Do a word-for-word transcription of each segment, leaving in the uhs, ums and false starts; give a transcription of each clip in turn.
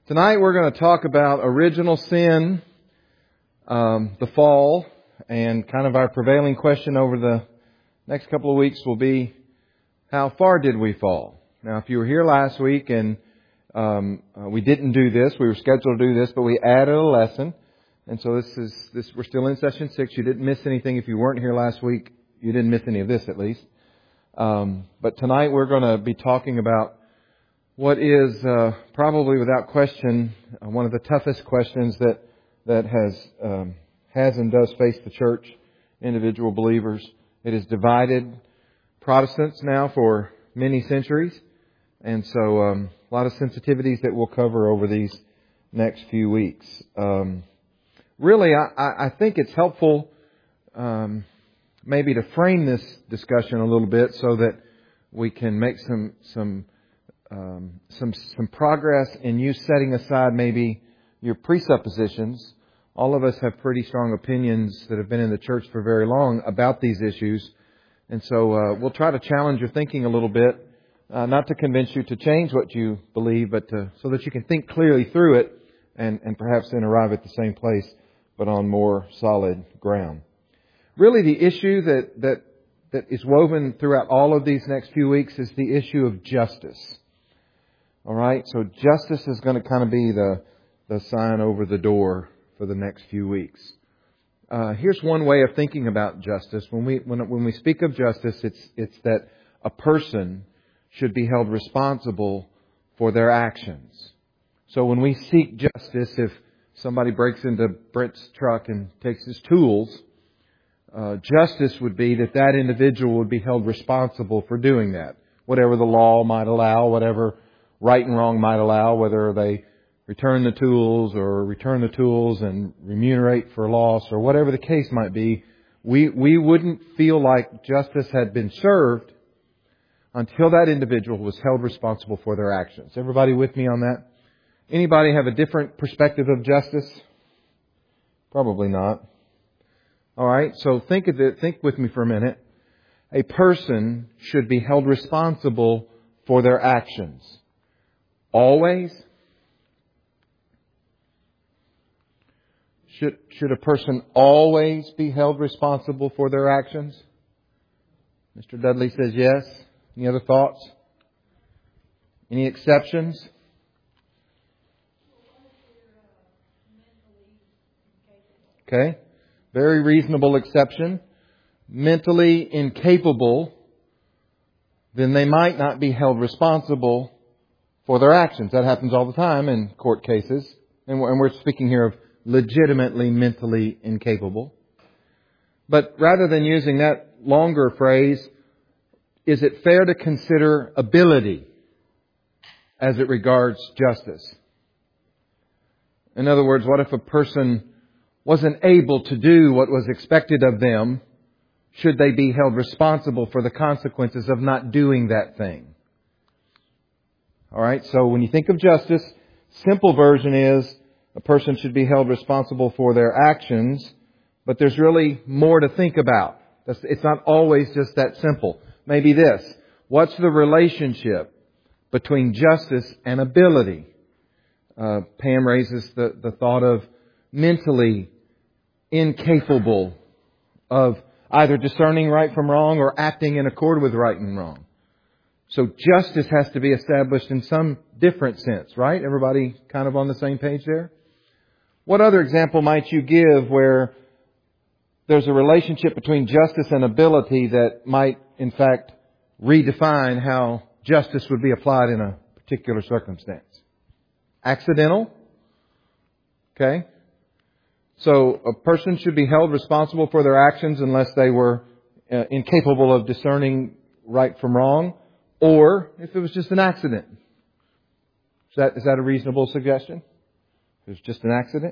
Tonight we're going to talk about original sin, um, the fall, and kind of our prevailing question over the next couple of weeks will be, how far did we fall? Now, if you were here last week and um, uh, we didn't do this, we were scheduled to do this, but we added a lesson, and so this is this. We're still in session six. You didn't miss anything. If you weren't here last week, you didn't miss any of this, at least. Um, but tonight we're going to be talking about what is uh, probably, without question, uh, one of the toughest questions that that has um, has and does face the church, individual believers. It has divided Protestants now for many centuries, and so um, a lot of sensitivities that we'll cover over these next few weeks. Um, really, I, I think it's helpful um, maybe to frame this discussion a little bit so that we can make some some. Um, some some progress in you setting aside maybe your presuppositions. All of us have pretty strong opinions that have been in the church for very long about these issues. And so uh, we'll try to challenge your thinking a little bit, uh, not to convince you to change what you believe, but to, so that you can think clearly through it and, and perhaps then arrive at the same place, but on more solid ground. Really, the issue that, that, that is woven throughout all of these next few weeks is the issue of justice. All right, so justice is going to kind of be the the sign over the door for the next few weeks. Uh, here's one way of thinking about justice. When we when when we speak of justice, it's it's that a person should be held responsible for their actions. So when we seek justice, if somebody breaks into Brent's truck and takes his tools, uh, justice would be that that individual would be held responsible for doing that, whatever the law might allow, whatever right and wrong might allow, whether they return the tools or return the tools and remunerate for loss or whatever the case might be. We we wouldn't feel like justice had been served until that individual was held responsible for their actions. Everybody with me on that? Anybody have a different perspective of justice? Probably not. All right, so think of it, think with me for a minute. A person should be held responsible for their actions. Always? Should, should a person always be held responsible for their actions? Mister Dudley says yes. Any other thoughts? Any exceptions? Okay. Very reasonable exception. Mentally incapable, then they might not be held responsible for their actions. That happens all the time in court cases. And we're speaking here of legitimately mentally incapable. But rather than using that longer phrase, is it fair to consider ability as it regards justice? In other words, what if a person wasn't able to do what was expected of them? Should they be held responsible for the consequences of not doing that thing? All right, so when you think of justice, simple version is a person should be held responsible for their actions, but there's really more to think about. It's not always just that simple. Maybe this. What's the relationship between justice and ability? Uh, Pam raises the, the thought of mentally incapable of either discerning right from wrong or acting in accord with right and wrong. So justice has to be established in some different sense, right? Everybody kind of on the same page there? What other example might you give where there's a relationship between justice and ability that might, in fact, redefine how justice would be applied in a particular circumstance? Accidental? Okay. So a person should be held responsible for their actions unless they were uh, incapable of discerning right from wrong, or if it was just an accident. Is that, is that a reasonable suggestion? It was just an accident?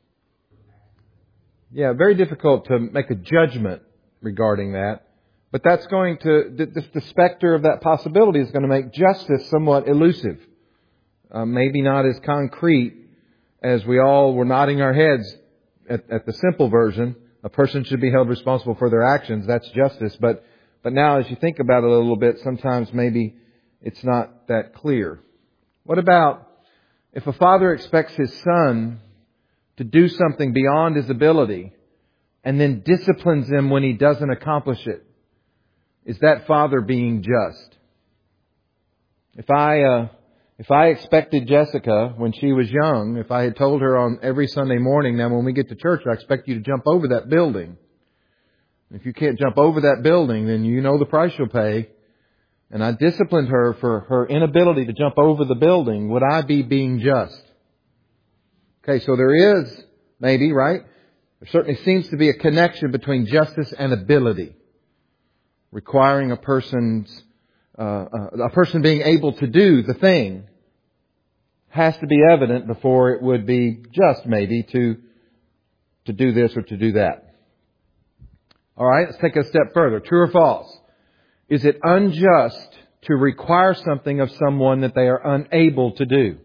Yeah, very difficult to make a judgment regarding that. But that's going to, the, the specter of that possibility is going to make justice somewhat elusive. Uh, maybe not as concrete as we all were nodding our heads at, at the simple version. A person should be held responsible for their actions. That's justice. But But now as you think about it a little bit, sometimes maybe it's not that clear. What about If a father expects his son to do something beyond his ability and then disciplines him when he doesn't accomplish it, is that father being just? If I, uh, if I expected Jessica when she was young, if I had told her on every Sunday morning, now when we get to church, I expect you to jump over that building. If you can't jump over that building, then you know the price you'll pay. And I disciplined her for her inability to jump over the building. Would I be being just? Okay, so there is, maybe, right? There certainly seems to be a connection between justice and ability, requiring a person's, uh, a person being able to do the thing has to be evident before it would be just, maybe, to, to do this or to do that. All right, let's take it a step further. True or false? Is it unjust to require something of someone that they are unable to do?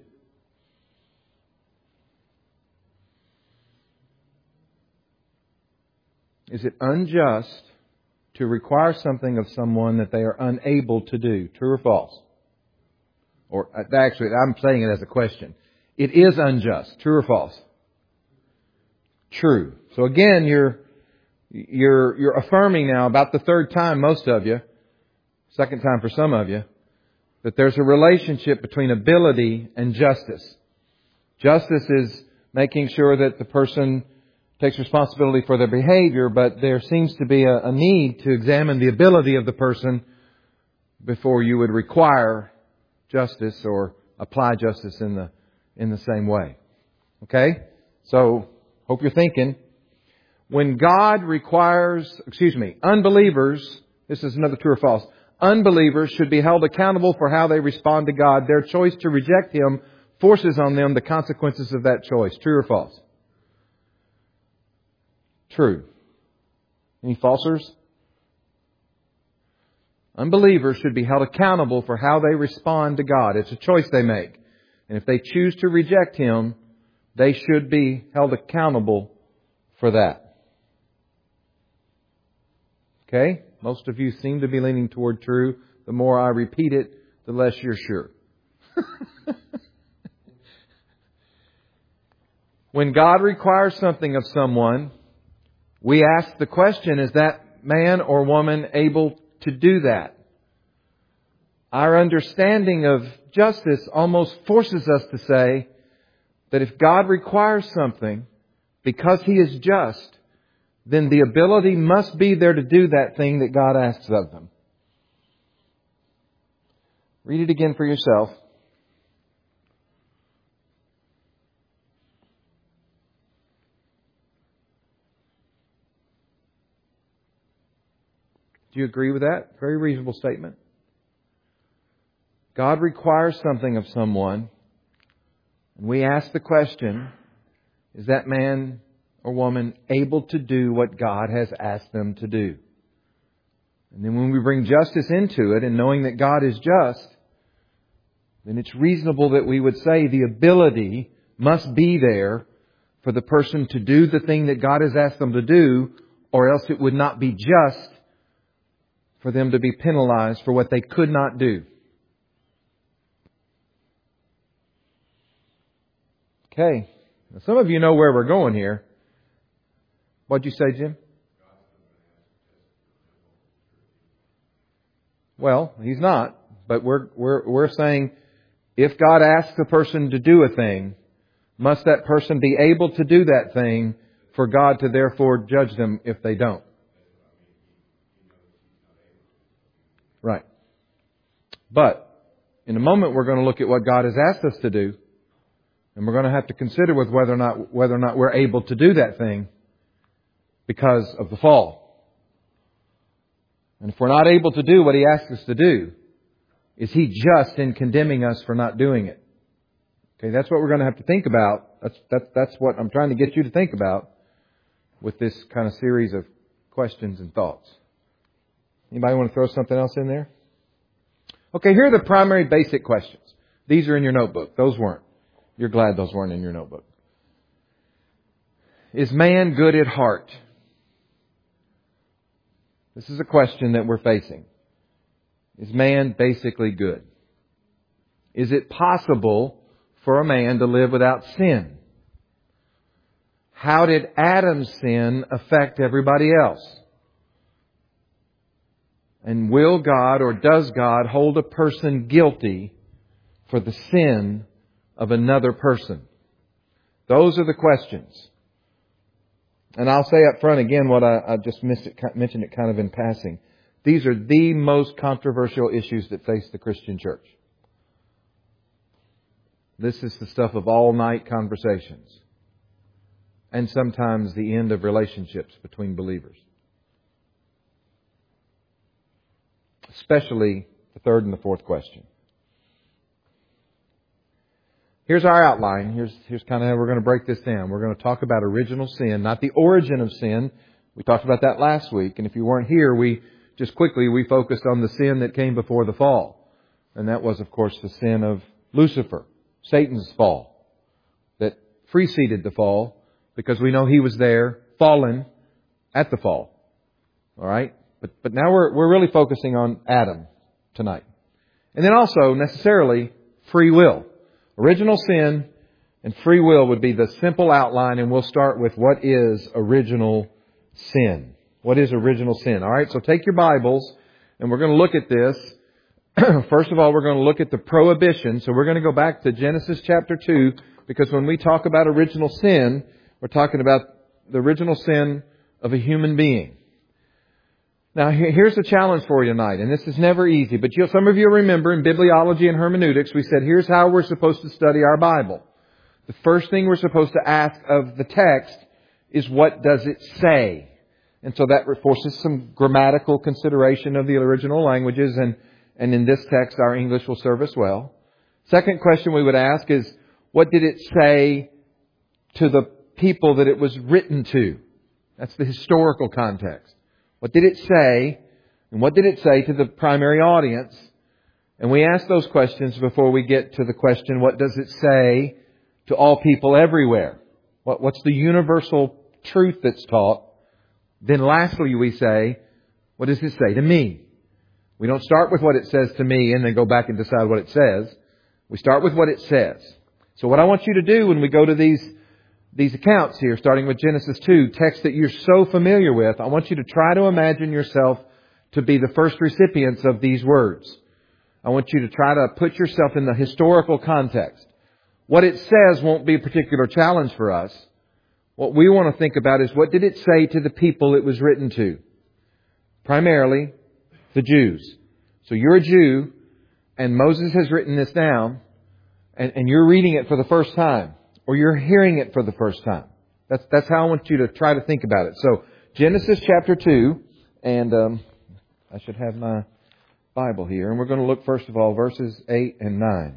Is it unjust to require something of someone that they are unable to do? True or false? Or actually, I'm saying it as a question. It is unjust. True or false? True. So again, you're You're, you're affirming now about the third time, most of you, second time for some of you, that there's a relationship between ability and justice. Justice is making sure that the person takes responsibility for their behavior, but there seems to be a, a need to examine the ability of the person before you would require justice or apply justice in the, in the same way. Okay? So, hope you're thinking. When God requires, excuse me, unbelievers, this is another true or false, unbelievers should be held accountable for how they respond to God. Their choice to reject Him forces on them the consequences of that choice. True or false? True. Any falsers? Unbelievers should be held accountable for how they respond to God. It's a choice they make. And if they choose to reject Him, they should be held accountable for that. Okay? Most of you seem to be leaning toward true. The more I repeat it, the less you're sure. When God requires something of someone, we ask the question, is that man or woman able to do that? Our understanding of justice almost forces us to say that if God requires something, because He is just, then the ability must be there to do that thing that God asks of them. Read it again for yourself. Do you agree with that? Very reasonable statement. God requires something of someone, and we ask the question, is that man or woman able to do what God has asked them to do? And then when we bring justice into it, and knowing that God is just, then it's reasonable that we would say the ability must be there for the person to do the thing that God has asked them to do, or else it would not be just for them to be penalized for what they could not do. Okay. Now, some of you know where we're going here. What'd you say, Jim? Well, He's not. But we're, we're, we're saying if God asks a person to do a thing, must that person be able to do that thing for God to therefore judge them if they don't? Right. But in a moment we're going to look at what God has asked us to do, and we're going to have to consider with whether or not whether or not we're able to do that thing because of the fall. And if we're not able to do what He asks us to do, is He just in condemning us for not doing it? Okay, that's what we're going to have to think about. That's that's that's what I'm trying to get you to think about with this kind of series of questions and thoughts. Anybody want to throw something else in there? Okay, here are the primary basic questions. These are in your notebook. Those weren't. You're glad those weren't in your notebook. Is man good at heart? This is a question that we're facing. Is man basically good? Is it possible for a man to live without sin? How did Adam's sin affect everybody else? And will God or does God hold a person guilty for the sin of another person? Those are the questions. And I'll say up front again what I, I just missed it, mentioned it kind of in passing. These are the most controversial issues that face the Christian church. This is the stuff of all-night conversations. And sometimes the end of relationships between believers. Especially the third and the fourth question. Here's our outline. Here's, here's kind of how we're going to break this down. We're going to talk about original sin, not the origin of sin. We talked about that last week. And if you weren't here, we just quickly, we focused on the sin that came before the fall. And that was, of course, the sin of Lucifer, Satan's fall, that preceded the fall because we know he was there, fallen at the fall. All right? But, but now we're, we're really focusing on Adam tonight. And then also, necessarily, free will. Original sin and free will would be the simple outline, and we'll start with what is original sin. What is original sin? All right, so take your Bibles, and we're going to look at this. First of all, we're going to look at the prohibition. So we're going to go back to Genesis chapter two, because when we talk about original sin, we're talking about the original sin of a human being. Now, here's the challenge for you tonight, and this is never easy, but you, some of you remember in bibliology and hermeneutics, we said here's how we're supposed to study our Bible. The first thing we're supposed to ask of the text is, what does it say? And so that forces some grammatical consideration of the original languages, and, and in this text our English will serve us well. Second question we would ask is, what did it say to the people that it was written to? That's the historical context. What did it say? And what did it say to the primary audience? And we ask those questions before we get to the question, what does it say to all people everywhere? What, what's the universal truth that's taught? Then lastly we say, what does it say to me? We don't start with what it says to me and then go back and decide what it says. We start with what it says. So what I want you to do when we go to these These accounts here, starting with Genesis two, text that you're so familiar with, I want you to try to imagine yourself to be the first recipients of these words. I want you to try to put yourself in the historical context. What it says won't be a particular challenge for us. What we want to think about is, what did it say to the people it was written to? Primarily, the Jews. So you're a Jew, and Moses has written this down, and, and you're reading it for the first time. Or you're hearing it for the first time. That's that's how I want you to try to think about it. So, Genesis chapter two, and um, I should have my Bible here. And we're going to look, first of all, verses eight and nine.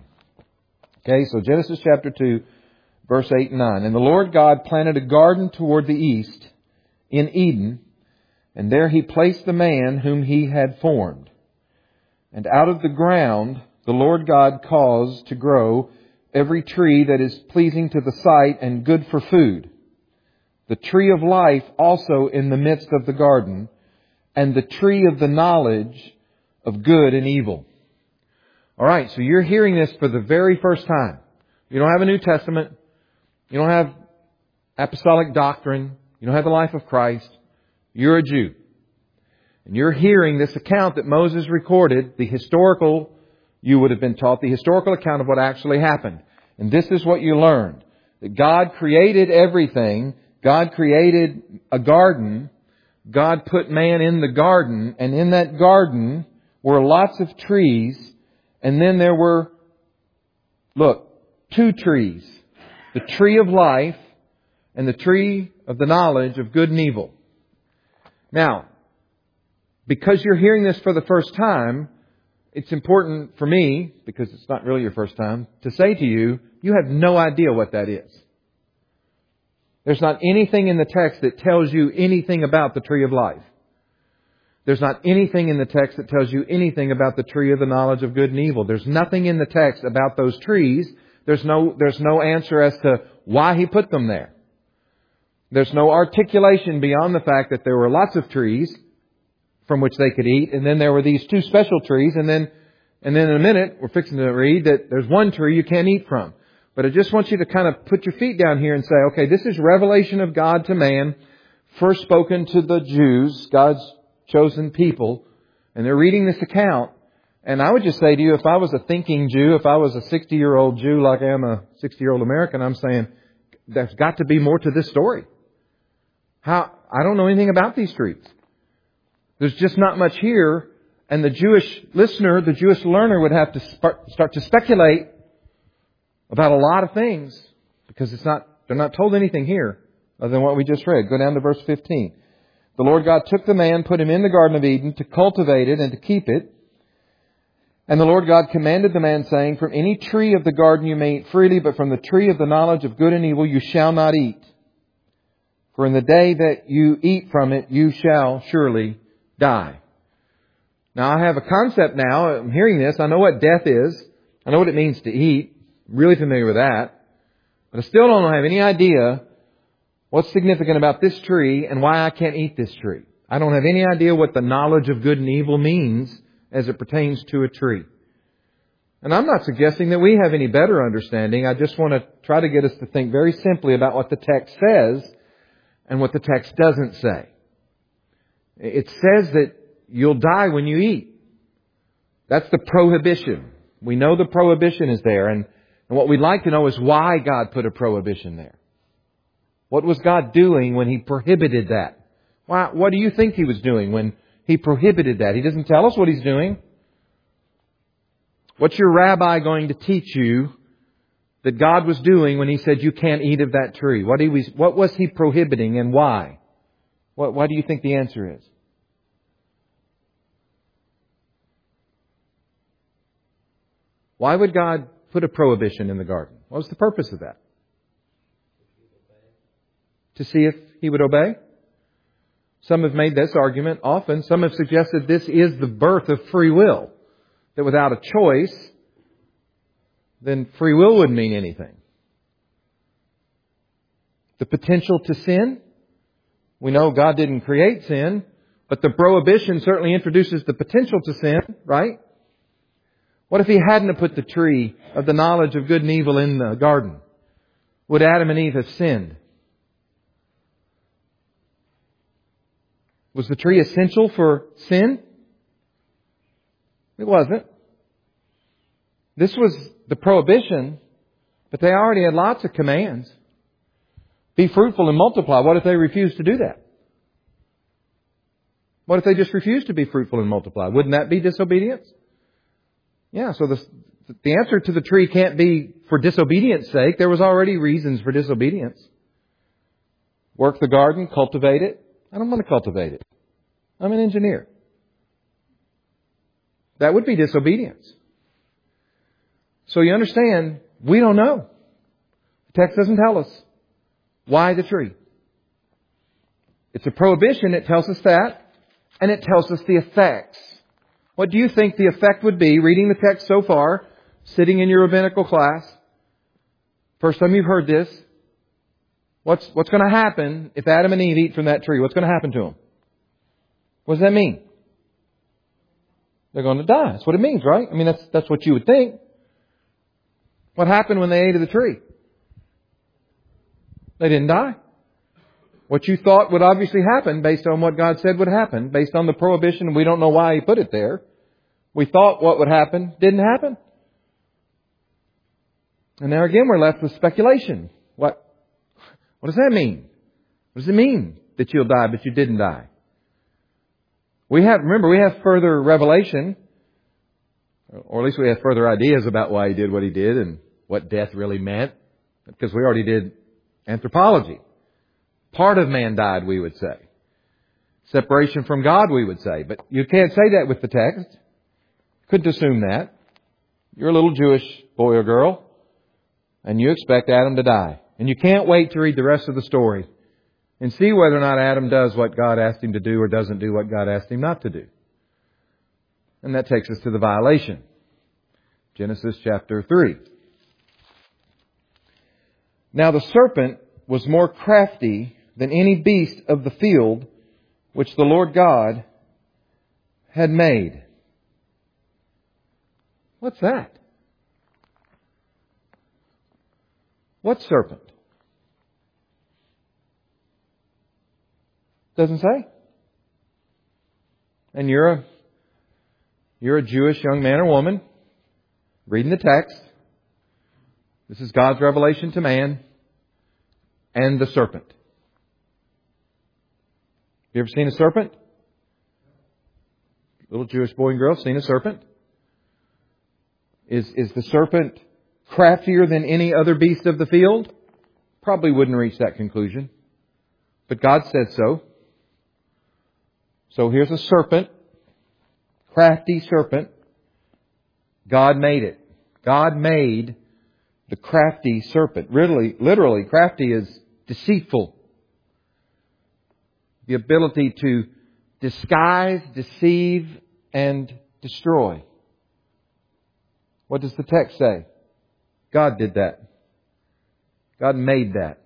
Okay, so Genesis chapter two, verse eight and nine. And the Lord God planted a garden toward the east in Eden, and there He placed the man whom He had formed. And out of the ground the Lord God caused to grow every tree that is pleasing to the sight and good for food, the tree of life also in the midst of the garden, and the tree of the knowledge of good and evil. All right, so you're hearing this for the very first time. You don't have a New Testament. You don't have apostolic doctrine. You don't have the life of Christ. You're a Jew. And you're hearing this account that Moses recorded, the historical You would have been taught the historical account of what actually happened. And this is what you learned. That God created everything. God created a garden. God put man in the garden. And in that garden were lots of trees. And then there were, look, two trees. The tree of life and the tree of the knowledge of good and evil. Now, because you're hearing this for the first time, it's important for me, because it's not really your first time, to say to you, you have no idea what that is. There's not anything in the text that tells you anything about the tree of life. There's not anything in the text that tells you anything about the tree of the knowledge of good and evil. There's nothing in the text about those trees. There's no, there's no answer as to why He put them there. There's no articulation beyond the fact that there were lots of trees from which they could eat, and then there were these two special trees, and then and then in a minute we're fixing to read that there's one tree you can't eat from. But I just want you to kind of put your feet down here and say, okay, this is revelation of God to man, first spoken to the Jews, God's chosen people, and they're reading this account. And I would just say to you, if I was a thinking Jew, if I was a sixty-year-old Jew like I am a sixty-year-old American, I'm saying, there's got to be more to this story. How? I don't know anything about these trees. There's just not much here. And the Jewish listener, the Jewish learner would have to sp- start to speculate about a lot of things because it's not, they're not told anything here other than what we just read. Go down to verse fifteen. The Lord God took the man, put him in the Garden of Eden to cultivate it and to keep it. And the Lord God commanded the man, saying, from any tree of the garden you may eat freely, but from the tree of the knowledge of good and evil you shall not eat. For in the day that you eat from it, you shall surely die. Now I have a concept now. I'm hearing this. I know what death is. I know what it means to eat. I'm really familiar with that. But I still don't have any idea what's significant about this tree and why I can't eat this tree. I don't have any idea what the knowledge of good and evil means as it pertains to a tree. And I'm not suggesting that we have any better understanding. I just want to try to get us to think very simply about what the text says and what the text doesn't say. It says that you'll die when you eat. That's the prohibition. We know the prohibition is there. And, and what we'd like to know is why God put a prohibition there. What was God doing when He prohibited that? Why, what do you think He was doing when He prohibited that? He doesn't tell us what He's doing. What's your rabbi going to teach you that God was doing when He said you can't eat of that tree? What, he was, what was He prohibiting and why? What, what do you think the answer is? Why would God put a prohibition in the garden? What was the purpose of that? To see if He would obey? Some have made this argument often. Some have suggested this is the birth of free will. That without a choice, then free will wouldn't mean anything. The potential to sin. We know God didn't create sin, but the prohibition certainly introduces the potential to sin, right? What if He hadn't have put the tree of the knowledge of good and evil in the garden? Would Adam and Eve have sinned? Was the tree essential for sin? It wasn't. This was the prohibition, but they already had lots of commands. Be fruitful and multiply. What if they refused to do that? What if they just refused to be fruitful and multiply? Wouldn't that be disobedience? Yeah, so the, the answer to the tree can't be for disobedience sake. There was already reasons for disobedience. Work the garden, cultivate it. I don't want to cultivate it. I'm an engineer. That would be disobedience. So you understand, we don't know. The text doesn't tell us why the tree. It's a prohibition. It tells us that. And it tells us the effects. What do you think the effect would be, reading the text so far, sitting in your rabbinical class? First time you've heard this. What's, what's going to happen if Adam and Eve eat from that tree? What's going to happen to them? What does that mean? They're going to die. That's what it means, right? I mean, that's, that's what you would think. What happened when they ate of the tree? They didn't die. What you thought would obviously happen based on what God said would happen, based on the prohibition, we don't know why He put it there. We thought what would happen didn't happen. And now again we're left with speculation. What, what does that mean? What does it mean that you'll die but you didn't die? We have, remember, we have further revelation, or at least we have further ideas about why He did what He did and what death really meant, because we already did anthropology. Part of man died, we would say. Separation from God, we would say. But you can't say that with the text. Couldn't assume that. You're a little Jewish boy or girl, and you expect Adam to die. And you can't wait to read the rest of the story and see whether or not Adam does what God asked him to do or doesn't do what God asked him not to do. And that takes us to the violation. Genesis chapter three. Now the serpent was more crafty than any beast of the field which the Lord God had made. What's that? What serpent? Doesn't say. And you're a, you're a Jewish young man or woman reading the text. This is God's revelation to man and the serpent. You ever seen a serpent? Little Jewish boy and girl seen a serpent? Is, is the serpent craftier than any other beast of the field? Probably wouldn't reach that conclusion. But God said so. So here's a serpent. Crafty serpent. God made it. God made the crafty serpent. Literally, literally, crafty is deceitful. The ability to disguise, deceive, and destroy. What does the text say? God did that. God made that.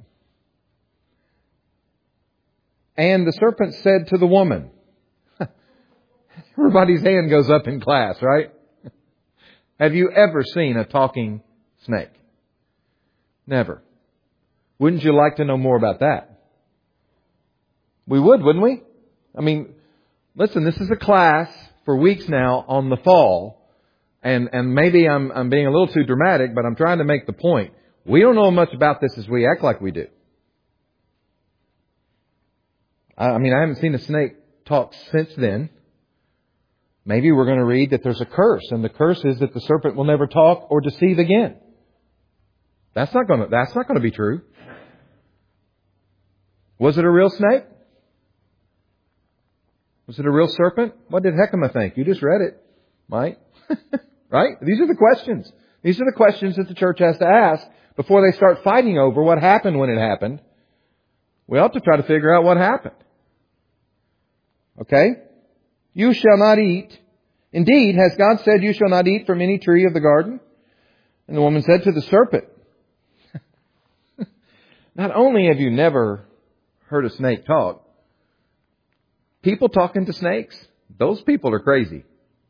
And the serpent said to the woman, everybody's hand goes up in class, right? Have you ever seen a talking snake? Never. Wouldn't you like to know more about that? We would, wouldn't we? I mean, listen, this is a class for weeks now on the fall. And, and maybe I'm, I'm being a little too dramatic, but I'm trying to make the point. We don't know much about this as we act like we do. I, I mean, I haven't seen a snake talk since then. Maybe we're going to read that there's a curse, and the curse is that the serpent will never talk or deceive again. That's not going to, that's not going to be true. Was it a real snake? Was it a real serpent? What did Heckema think? You just read it, Mike. Right? These are the questions. These are the questions that the church has to ask before they start fighting over what happened when it happened. We ought to try to figure out what happened. Okay? You shall not eat. Indeed, has God said you shall not eat from any tree of the garden? And the woman said to the serpent, not only have you never heard a snake talk, people talking to snakes, those people are crazy.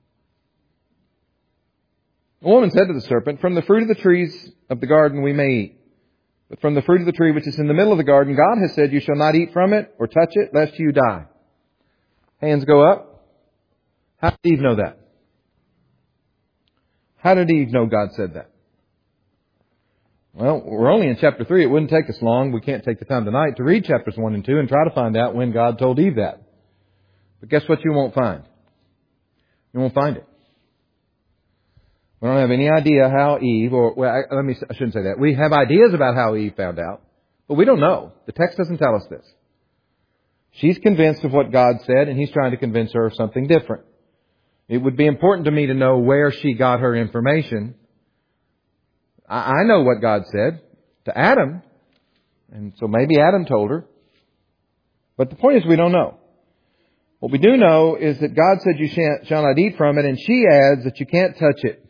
The woman said to the serpent, from the fruit of the trees of the garden we may eat. But from the fruit of the tree which is in the middle of the garden, God has said, you shall not eat from it or touch it, lest you die. Hands go up. How did Eve know that? How did Eve know God said that? Well, we're only in chapter three. It wouldn't take us long. We can't take the time tonight to read chapters one and two and try to find out when God told Eve that. But guess what you won't find? You won't find it. We don't have any idea how Eve, or well, I, let me, I shouldn't say that. We have ideas about how Eve found out, but we don't know. The text doesn't tell us this. She's convinced of what God said, and He's trying to convince her of something different. It would be important to me to know where she got her information. I, I know what God said to Adam, and so maybe Adam told her. But the point is we don't know. What we do know is that God said you shall not eat from it, and she adds that you can't touch it.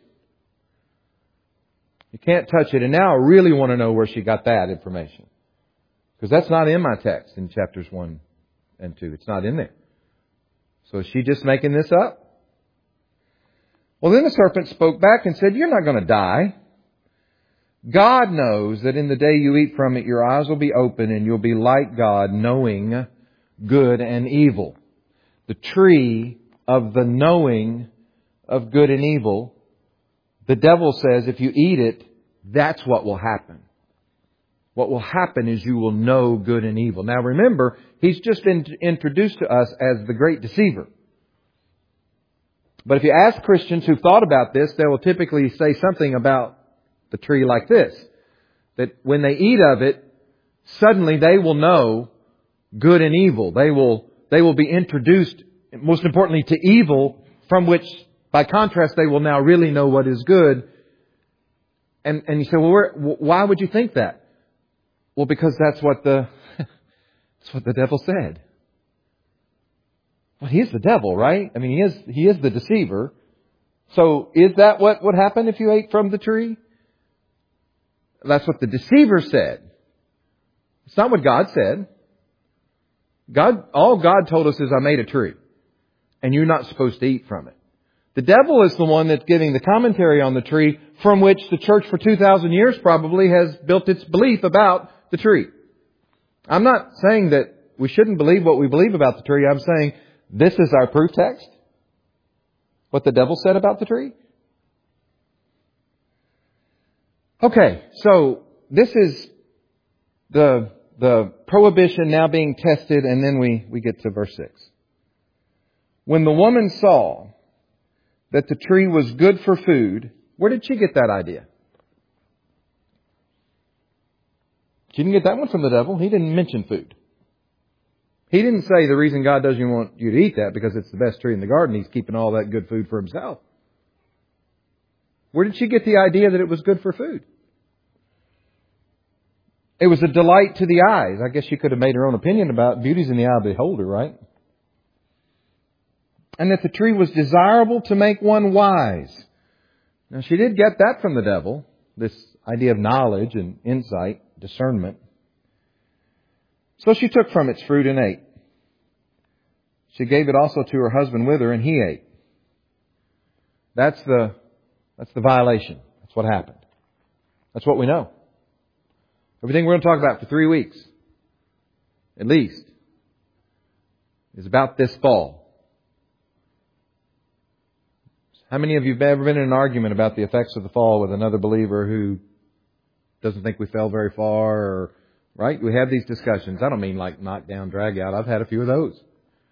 You can't touch it. And now I really want to know where she got that information. Because that's not in my text in chapters one and two. It's not in there. So is she just making this up? Well, then the serpent spoke back and said, you're not going to die. God knows that in the day you eat from it, your eyes will be open and you'll be like God, knowing good and evil. The tree of the knowing of good and evil. The devil says if you eat it, that's what will happen. What will happen is you will know good and evil. Now remember, he's just been introduced to us as the great deceiver. But if you ask Christians who've thought about this, they will typically say something about the tree like this. That when they eat of it, suddenly they will know good and evil. They will, they will be introduced, most importantly, to evil, from which, by contrast, they will now really know what is good. And, and you say, well, where, why would you think that? Well, because that's what the, that's what the devil said. Well, he's the devil, right? I mean, he is, he is the deceiver. So is that what would happen if you ate from the tree? That's what the deceiver said. It's not what God said. God, all God told us is I made a tree and you're not supposed to eat from it. The devil is the one that's giving the commentary on the tree from which the church for two thousand years probably has built its belief about the tree. I'm not saying that we shouldn't believe what we believe about the tree. I'm saying this is our proof text. What the devil said about the tree. Okay, so this is the the prohibition now being tested, and then we, we get to verse six. When the woman saw that the tree was good for food, where did she get that idea? She didn't get that one from the devil. He didn't mention food. He didn't say the reason God doesn't want you to eat that because it's the best tree in the garden. He's keeping all that good food for himself. Where did she get the idea that it was good for food? It was a delight to the eyes. I guess she could have made her own opinion about beauty's in the eye of the beholder, right? And that the tree was desirable to make one wise. Now, she did get that from the devil, this idea of knowledge and insight, discernment. So she took from its fruit and ate. She gave it also to her husband with her, and he ate. That's the, that's the violation. That's what happened. That's what we know. Everything we're going to talk about for three weeks, at least, is about this fall. How many of you have ever been in an argument about the effects of the fall with another believer who doesn't think we fell very far? Or, right? We have these discussions. I don't mean like knock down, drag out. I've had a few of those.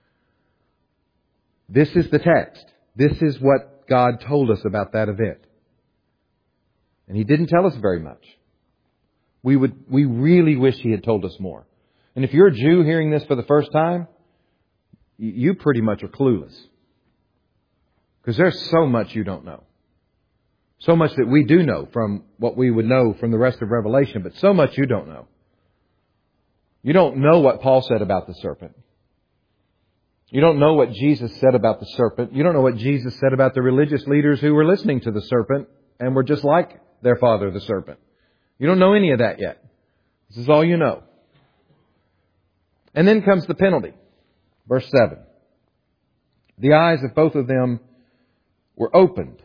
This is the text. This is what God told us about that event. And He didn't tell us very much. We would, we really wish He had told us more. And if you're a Jew hearing this for the first time, you pretty much are clueless. Because there's so much you don't know. So much that we do know from what we would know from the rest of Revelation, but so much you don't know. You don't know what Paul said about the serpent. You don't know what Jesus said about the serpent. You don't know what Jesus said about the religious leaders who were listening to the serpent and were just like their father, the serpent. You don't know any of that yet. This is all you know. And then comes the penalty. Verse seven. The eyes of both of them were opened,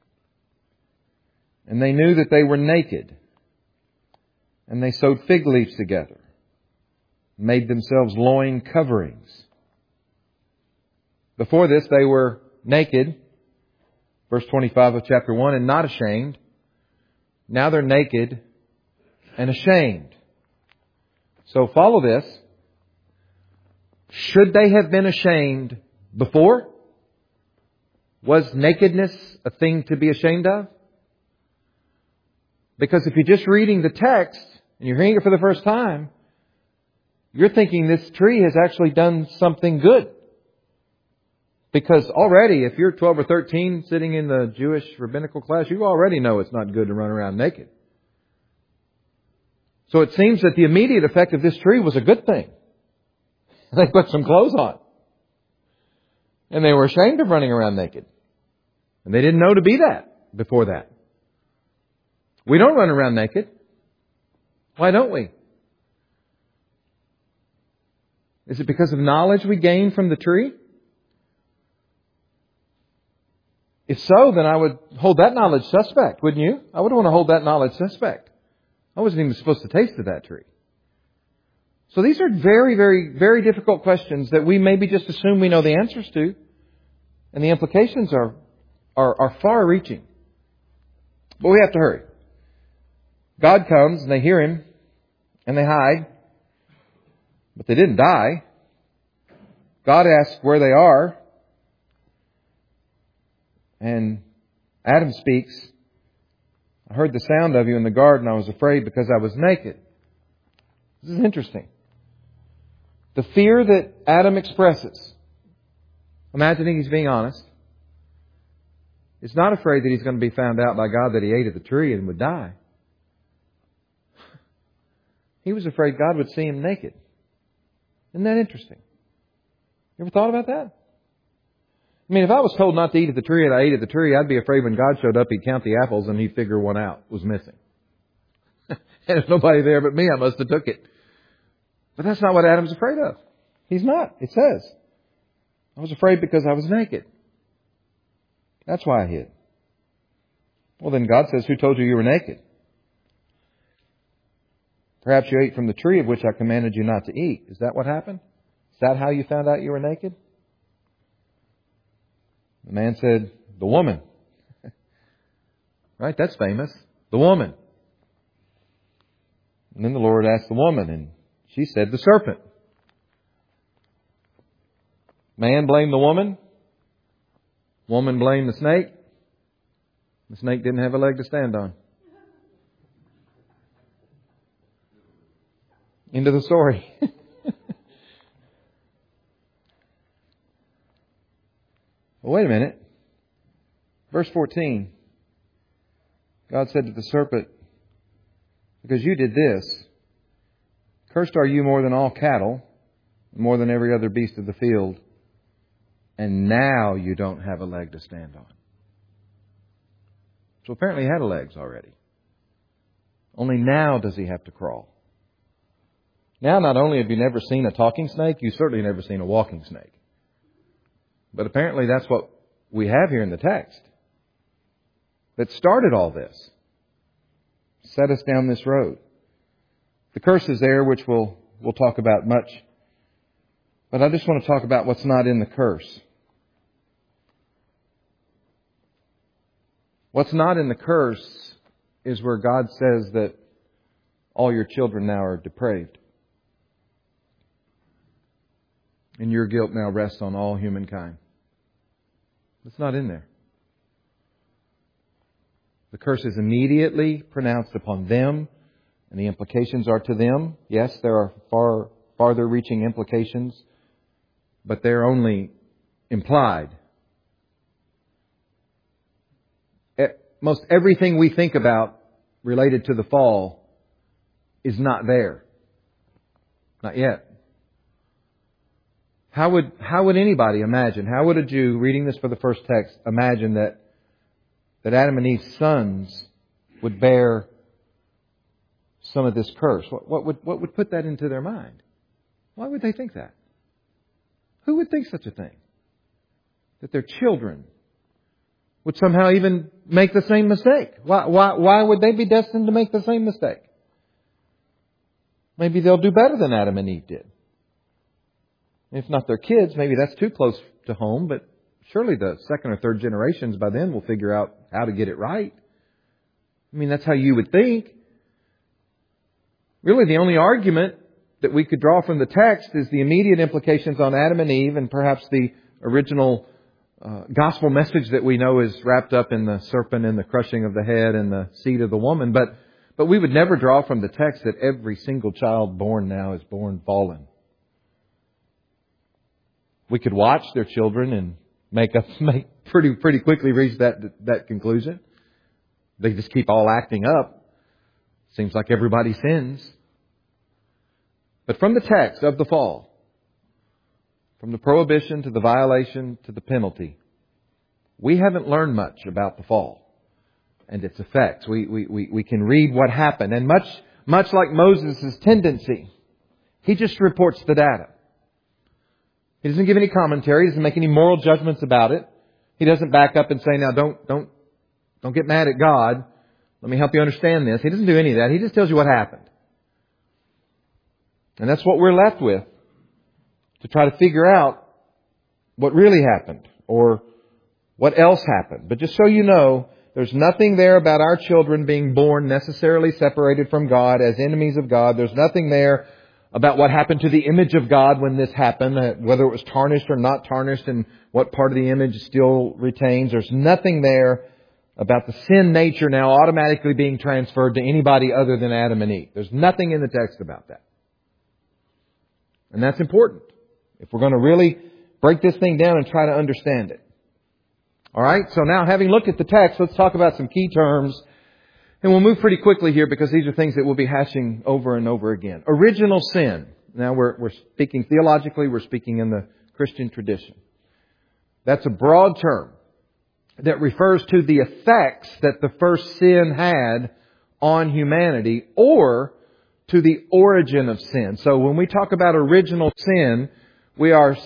and they knew that they were naked, and they sewed fig leaves together, made themselves loin coverings. Before this, they were naked, verse twenty-five of chapter one, and not ashamed. Now they're naked and ashamed. So follow this. Should they have been ashamed before? Was nakedness a thing to be ashamed of? Because if you're just reading the text and you're hearing it for the first time, you're thinking this tree has actually done something good. Because already, if you're twelve or thirteen sitting in the Jewish rabbinical class, you already know it's not good to run around naked. So it seems that the immediate effect of this tree was a good thing. They put some clothes on. And they were ashamed of running around naked. And they didn't know to be that before that. We don't run around naked. Why don't we? Is it because of knowledge we gain from the tree? If so, then I would hold that knowledge suspect, wouldn't you? I would want to hold that knowledge suspect. I wasn't even supposed to taste of that tree. So these are very, very, very difficult questions that we maybe just assume we know the answers to. And the implications are, are, are far-reaching. But we have to hurry. God comes and they hear Him and they hide. But they didn't die. God asks where they are. And Adam speaks, I heard the sound of you in the garden. I was afraid because I was naked. This is interesting. The fear that Adam expresses, imagining he's being honest, is not afraid that he's going to be found out by God that he ate of the tree and would die. He was afraid God would see him naked. Isn't that interesting? You ever thought about that? I mean, if I was told not to eat of the tree and I ate of the tree, I'd be afraid when God showed up, He'd count the apples and He'd figure one out was missing. And there's nobody there but me. I must have took it. But that's not what Adam's afraid of. He's not. It says, I was afraid because I was naked. That's why I hid. Well, then God says, who told you you were naked? Perhaps you ate from the tree of which I commanded you not to eat. Is that what happened? Is that how you found out you were naked? The man said, the woman. Right? That's famous. The woman. And then the Lord asked the woman, and she said, the serpent. Man blamed the woman. Woman blamed the snake. The snake didn't have a leg to stand on. Into the story. Well, wait a minute. Verse fourteen. God said to the serpent, because you did this, cursed are you more than all cattle, more than every other beast of the field, and now you don't have a leg to stand on. So apparently he had legs already. Only now does he have to crawl. Now not only have you never seen a talking snake, you've certainly never seen a walking snake. But apparently that's what we have here in the text that started all this. Set us down this road. The curse is there, which we'll, we'll talk about much. But I just want to talk about what's not in the curse. What's not in the curse is where God says that all your children now are depraved. And your guilt now rests on all humankind. It's not in there. The curse is immediately pronounced upon them, and the implications are to them. Yes, there are far farther reaching implications, but they're only implied. Most everything we think about related to the fall is not there. Not yet. How would, how would anybody imagine, how would a Jew reading this for the first text imagine that, that Adam and Eve's sons would bear some of this curse? What, what would, what would put that into their mind? Why would they think that? Who would think such a thing? That their children would somehow even make the same mistake. Why, why, why would they be destined to make the same mistake? Maybe they'll do better than Adam and Eve did. If not their kids, maybe that's too close to home, but surely the second or third generations by then will figure out how to get it right. I mean, that's how you would think. Really, the only argument that we could draw from the text is the immediate implications on Adam and Eve, and perhaps the original uh, gospel message that we know is wrapped up in the serpent and the crushing of the head and the seed of the woman. But, but we would never draw from the text that every single child born now is born fallen. We could watch their children and make us make pretty pretty quickly reach that that conclusion. They just keep all acting up. Seems like everybody sins. But from the text of the fall, from the prohibition to the violation to the penalty, we haven't learned much about the fall and its effects. We we we, we can read what happened, and much much like Moses' tendency, he just reports the data. He doesn't give any commentary. He doesn't make any moral judgments about it. He doesn't back up and say, now don't, don't, don't get mad at God. Let me help you understand this. He doesn't do any of that. He just tells you what happened. And that's what we're left with, to try to figure out what really happened or what else happened. But just so you know, there's nothing there about our children being born necessarily separated from God as enemies of God. There's nothing there about what happened to the image of God when this happened, uh, whether it was tarnished or not tarnished, and what part of the image still retains. There's nothing there about the sin nature now automatically being transferred to anybody other than Adam and Eve. There's nothing in the text about that. And that's important if we're going to really break this thing down and try to understand it. All right, so now having looked at the text, let's talk about some key terms. And we'll move pretty quickly here because these are things that we'll be hashing over and over again. Original sin. Now we're, we're speaking theologically, we're speaking in the Christian tradition. That's a broad term that refers to the effects that the first sin had on humanity or to the origin of sin. So when we talk about original sin, we are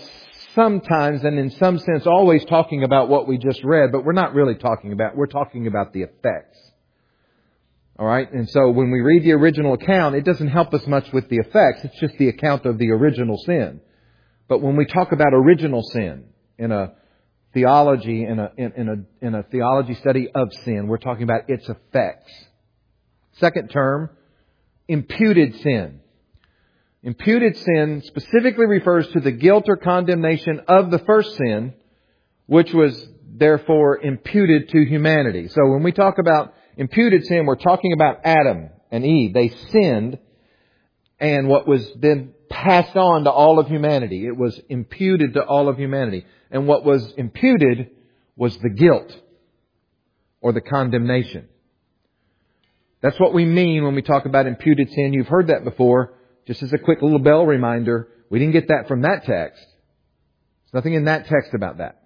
sometimes and in some sense always talking about what we just read, but we're not really talking about, we're talking about the effects. All right? And so when we read the original account, it doesn't help us much with the effects. It's just the account of the original sin. But when we talk about original sin in a theology, in a, in, in a, in a theology study of sin, we're talking about its effects. Second term, imputed sin. Imputed sin specifically refers to the guilt or condemnation of the first sin, which was therefore imputed to humanity. So when we talk about imputed sin, we're talking about Adam and Eve. They sinned, and what was then passed on to all of humanity. It was imputed to all of humanity. And what was imputed was the guilt or the condemnation. That's what we mean when we talk about imputed sin. You've heard that before. Just as a quick little bell reminder, we didn't get that from that text. There's nothing in that text about that.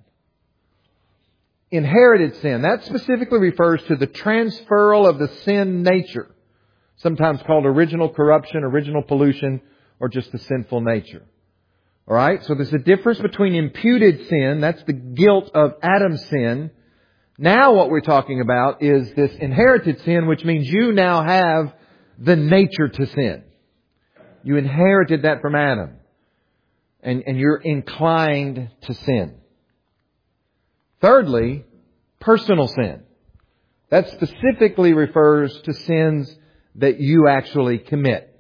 Inherited sin, that specifically refers to the transferal of the sin nature, sometimes called original corruption, original pollution, or just the sinful nature. All right? So there's a difference between imputed sin, that's the guilt of Adam's sin. Now what we're talking about is this inherited sin, which means you now have the nature to sin. You inherited that from Adam. And, and you're inclined to sin. Thirdly, personal sin. That specifically refers to sins that you actually commit.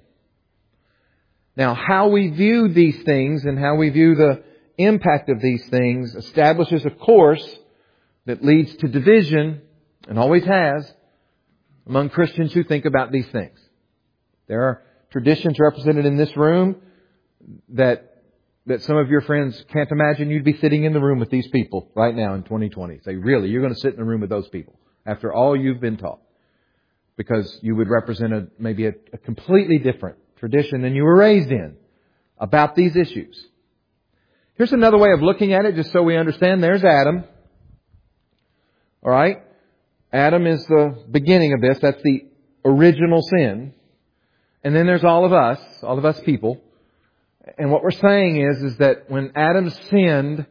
Now, how we view these things and how we view the impact of these things establishes a course that leads to division, and always has, among Christians who think about these things. There are traditions represented in this room that that some of your friends can't imagine you'd be sitting in the room with these people right now in twenty twenty. Say, really, you're going to sit in a room with those people after all you've been taught. Because you would represent a, maybe a, a completely different tradition than you were raised in about these issues. Here's another way of looking at it, just so we understand. There's Adam. All right? Adam is the beginning of this. That's the original sin. And then there's all of us, all of us people. And what we're saying is, is that when Adam sinned,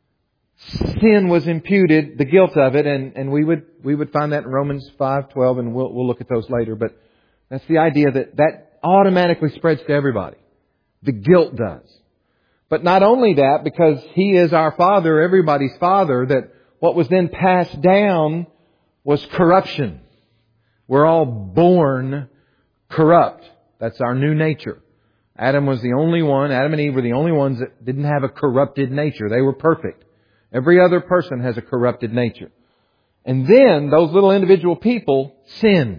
sin was imputed, the guilt of it, and, and we would we would find that in Romans five twelve, and we'll we'll look at those later. But that's the idea that that automatically spreads to everybody. The guilt does. But not only that, because He is our Father, everybody's Father, that what was then passed down was corruption. We're all born corrupt. That's our new nature. Adam was the only one, Adam and Eve were the only ones that didn't have a corrupted nature. They were perfect. Every other person has a corrupted nature. And then those little individual people sin.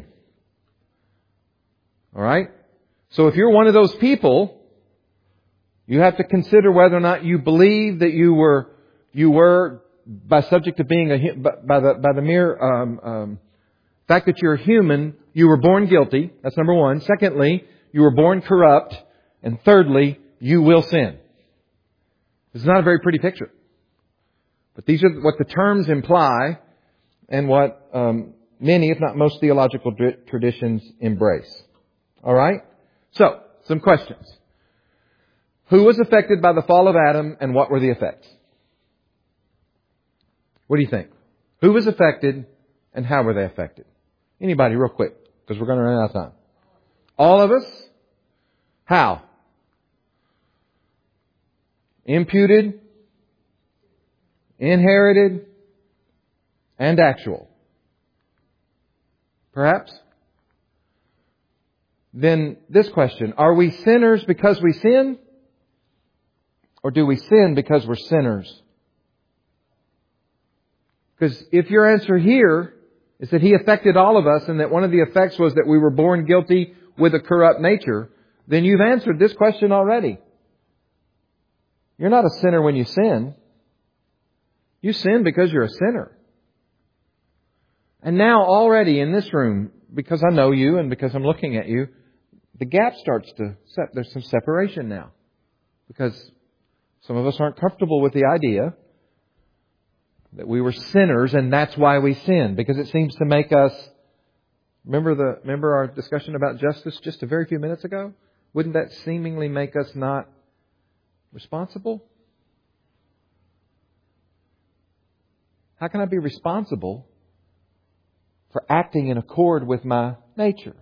All right? So if you're one of those people, you have to consider whether or not you believe that you were you were by subject to being a by the by the mere um, um, fact that you're a human, you were born guilty. That's number one. Secondly, you were born corrupt. And thirdly, you will sin. This is not a very pretty picture. But these are what the terms imply and what um, many, if not most, theological traditions embrace. All right? So, some questions. Who was affected by the fall of Adam, and what were the effects? What do you think? Who was affected, and how were they affected? Anybody, real quick, because we're going to run out of time. All of us? How? Imputed, inherited, and actual. Perhaps? Then this question, are we sinners because we sin? Or do we sin because we're sinners? Because if your answer here is that He affected all of us and that one of the effects was that we were born guilty with a corrupt nature, then you've answered this question already. You're not a sinner when you sin. You sin because you're a sinner. And now already in this room, because I know you and because I'm looking at you, the gap starts to set. There's some separation now. Because some of us aren't comfortable with the idea that we were sinners and that's why we sin. Because it seems to make us... Remember the remember our discussion about justice just a very few minutes ago? Wouldn't that seemingly make us not responsible? How can I be responsible for acting in accord with my nature?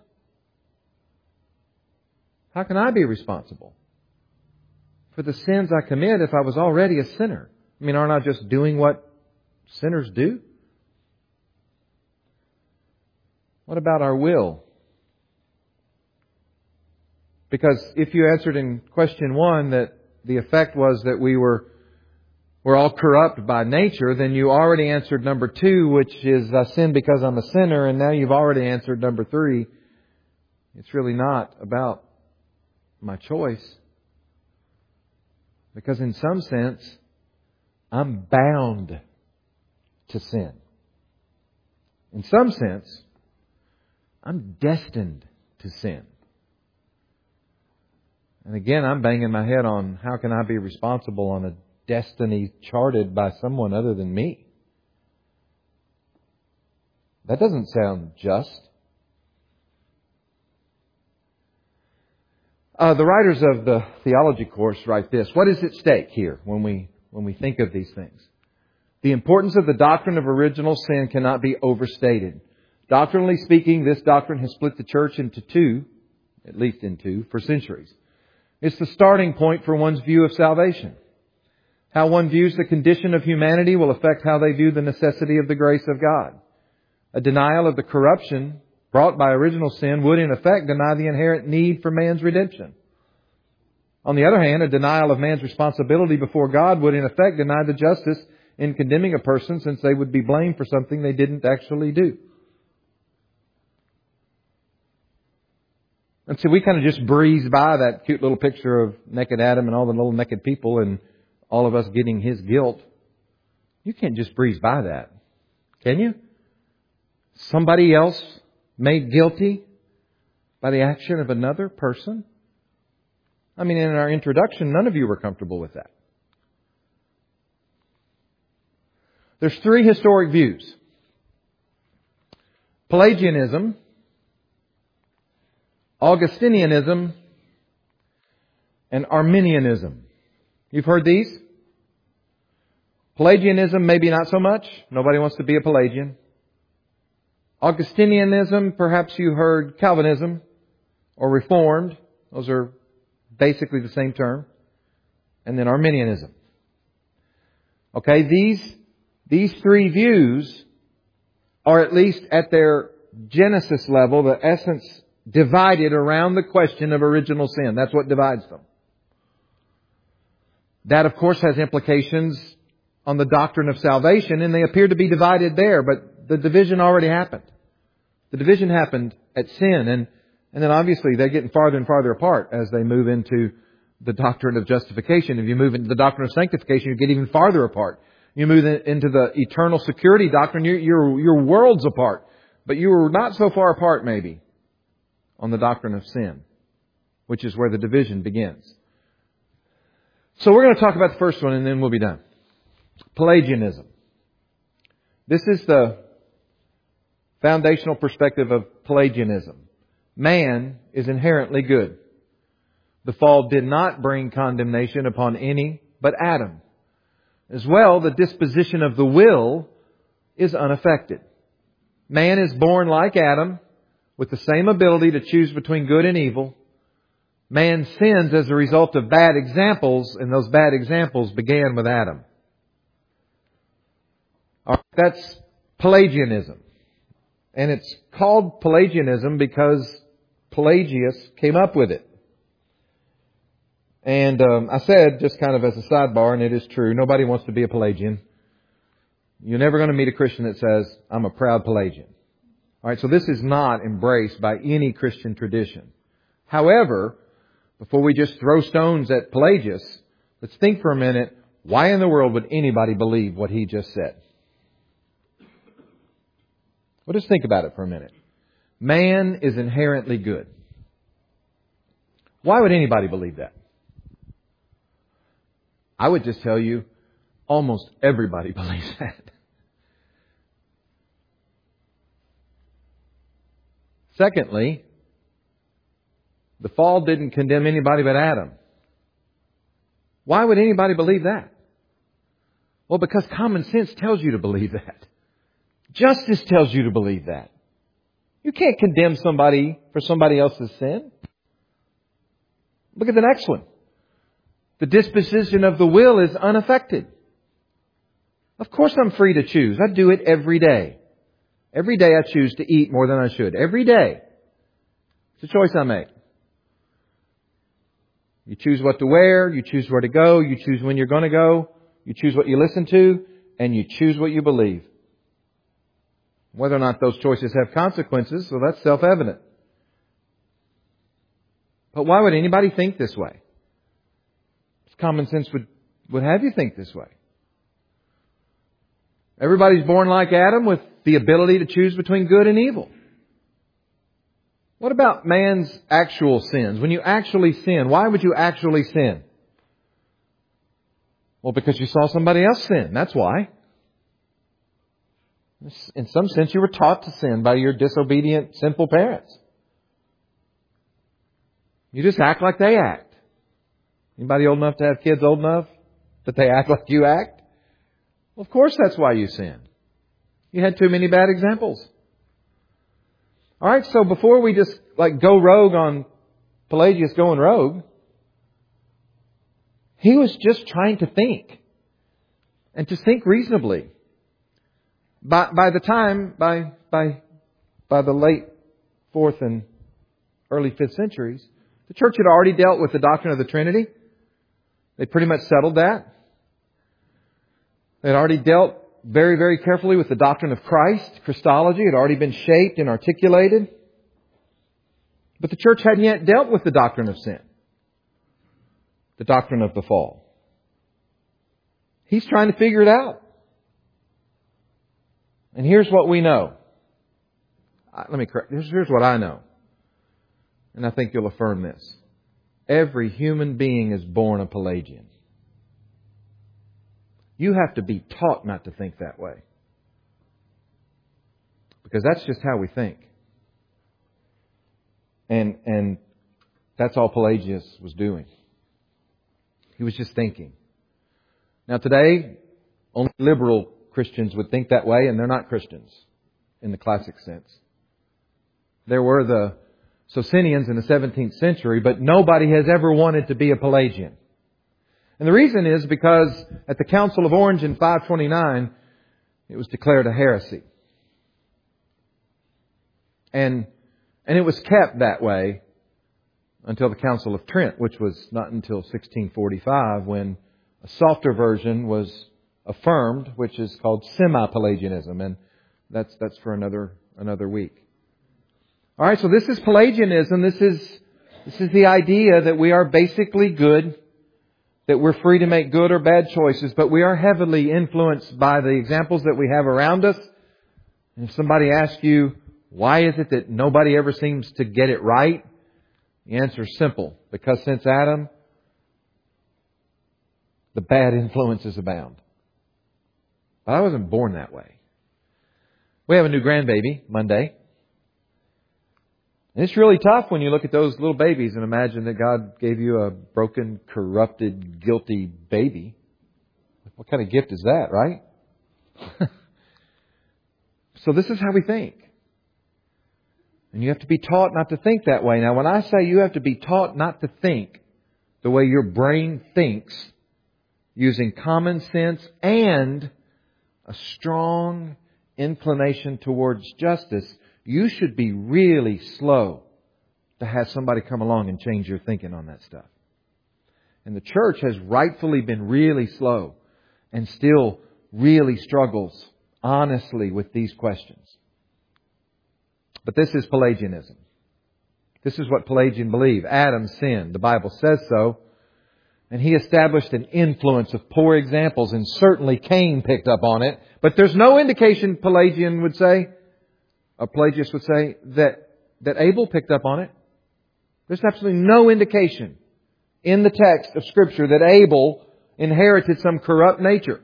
How can I be responsible for the sins I commit if I was already a sinner? I mean, aren't I just doing what sinners do? What about our will? Because if you answered in question one that the effect was that we were we're all corrupt by nature, then you already answered number two, which is I sin because I'm a sinner, and now you've already answered number three. It's really not about my choice. Because in some sense, I'm bound to sin. In some sense, I'm destined to sin. And again, I'm banging my head on how can I be responsible on a destiny charted by someone other than me? That doesn't sound just. Uh, the writers of the theology course write this. What is at stake here when we when we think of these things? The importance of the doctrine of original sin cannot be overstated. Doctrinally speaking, this doctrine has split the church into two, at least in two, for centuries. It's the starting point for one's view of salvation. How one views the condition of humanity will affect how they view the necessity of the grace of God. A denial of the corruption brought by original sin would in effect deny the inherent need for man's redemption. On the other hand, a denial of man's responsibility before God would in effect deny the justice in condemning a person, since they would be blamed for something they didn't actually do. And so we kind of just breeze by that cute little picture of naked Adam and all the little naked people and all of us getting his guilt. You can't just breeze by that, can you? Somebody else made guilty by the action of another person? I mean, in our introduction, none of you were comfortable with that. There's three historic views. Pelagianism, Augustinianism, and Arminianism. You've heard these? Pelagianism, maybe not so much. Nobody wants to be a Pelagian. Augustinianism, perhaps you heard Calvinism or Reformed. Those are basically the same term. And then Arminianism. Okay, these, these three views are at least at their genesis level, the essence, divided around the question of original sin. That's what divides them. That, of course, has implications on the doctrine of salvation, and they appear to be divided there, but the division already happened. The division happened at sin, and, and then obviously they're getting farther and farther apart as they move into the doctrine of justification. If you move into the doctrine of sanctification, you get even farther apart. You move into the eternal security doctrine, you're, you're, you're worlds apart. But you were not so far apart, maybe, on the doctrine of sin, which is where the division begins. So we're going to talk about the first one and then we'll be done. Pelagianism. This is the foundational perspective of Pelagianism. Man is inherently good. The fall did not bring condemnation upon any but Adam. As well, the disposition of the will is unaffected. Man is born like Adam, with the same ability to choose between good and evil. Man sins as a result of bad examples, and those bad examples began with Adam. That's Pelagianism. And it's called Pelagianism because Pelagius came up with it. And um, I said, just kind of as a sidebar, and it is true, nobody wants to be a Pelagian. You're never going to meet a Christian that says, I'm a proud Pelagian. All right, so this is not embraced by any Christian tradition. However, before we just throw stones at Pelagius, let's think for a minute, why in the world would anybody believe what he just said? Well, just think about it for a minute. Man is inherently good. Why would anybody believe that? I would just tell you, almost everybody believes that. Secondly, the fall didn't condemn anybody but Adam. Why would anybody believe that? Well, because common sense tells you to believe that. Justice tells you to believe that. You can't condemn somebody for somebody else's sin. Look at the next one. The disposition of the will is unaffected. Of course I'm free to choose. I do it every day. Every day I choose to eat more than I should. Every day. It's a choice I make. You choose what to wear. You choose where to go. You choose when you're going to go. You choose what you listen to. And you choose what you believe. Whether or not those choices have consequences, well, that's self-evident. But why would anybody think this way? Common sense would, would have you think this way. Everybody's born like Adam with the ability to choose between good and evil. What about man's actual sins? When you actually sin, why would you actually sin? Well, because you saw somebody else sin. That's why. In some sense, you were taught to sin by your disobedient, sinful parents. You just act like they act. Anybody old enough to have kids old enough that they act like you act? Well, of course that's why you sin. You had too many bad examples. All right, so before we just like go rogue on Pelagius going rogue, he was just trying to think and to think reasonably. By, by the time, by, by, by the late fourth and early fifth centuries, the church had already dealt with the doctrine of the Trinity. They pretty much settled that. They had already dealt very, very carefully with the doctrine of Christ. Christology had already been shaped and articulated. But the church hadn't yet dealt with the doctrine of sin. The doctrine of the fall. He's trying to figure it out. And here's what we know. Let me correct. Here's what I know. And I think you'll affirm this. Every human being is born a Pelagian. You have to be taught not to think that way. Because that's just how we think. And, and that's all Pelagius was doing. He was just thinking. Now today, only liberal Christians would think that way, and they're not Christians in the classic sense. There were the Socinians in the seventeenth century, but nobody has ever wanted to be a Pelagian. And the reason is because at the Council of Orange in five twenty-nine, it was declared a heresy. And, and it was kept that way until the Council of Trent, which was not until sixteen forty-five, when a softer version was affirmed, which is called semi-Pelagianism. And that's, that's for another, another week. All right, so this is Pelagianism. This is, this is the idea that we are basically good, that we're free to make good or bad choices, but we are heavily influenced by the examples that we have around us. And if somebody asks you, why is it that nobody ever seems to get it right? The answer is simple. Because since Adam, the bad influences abound. But I wasn't born that way. We have a new grandbaby Monday. And it's really tough when you look at those little babies and imagine that God gave you a broken, corrupted, guilty baby. What kind of gift is that, right? So this is how we think. And you have to be taught not to think that way. Now, when I say you have to be taught not to think the way your brain thinks, using common sense and a strong inclination towards justice, you should be really slow to have somebody come along and change your thinking on that stuff. And the church has rightfully been really slow and still really struggles honestly with these questions. But this is Pelagianism. This is what Pelagians believe. Adam sinned. The Bible says so. And he established an influence of poor examples, and certainly Cain picked up on it. But there's no indication, Pelagian would say, or Pelagius would say, that, that Abel picked up on it. There's absolutely no indication in the text of Scripture that Abel inherited some corrupt nature.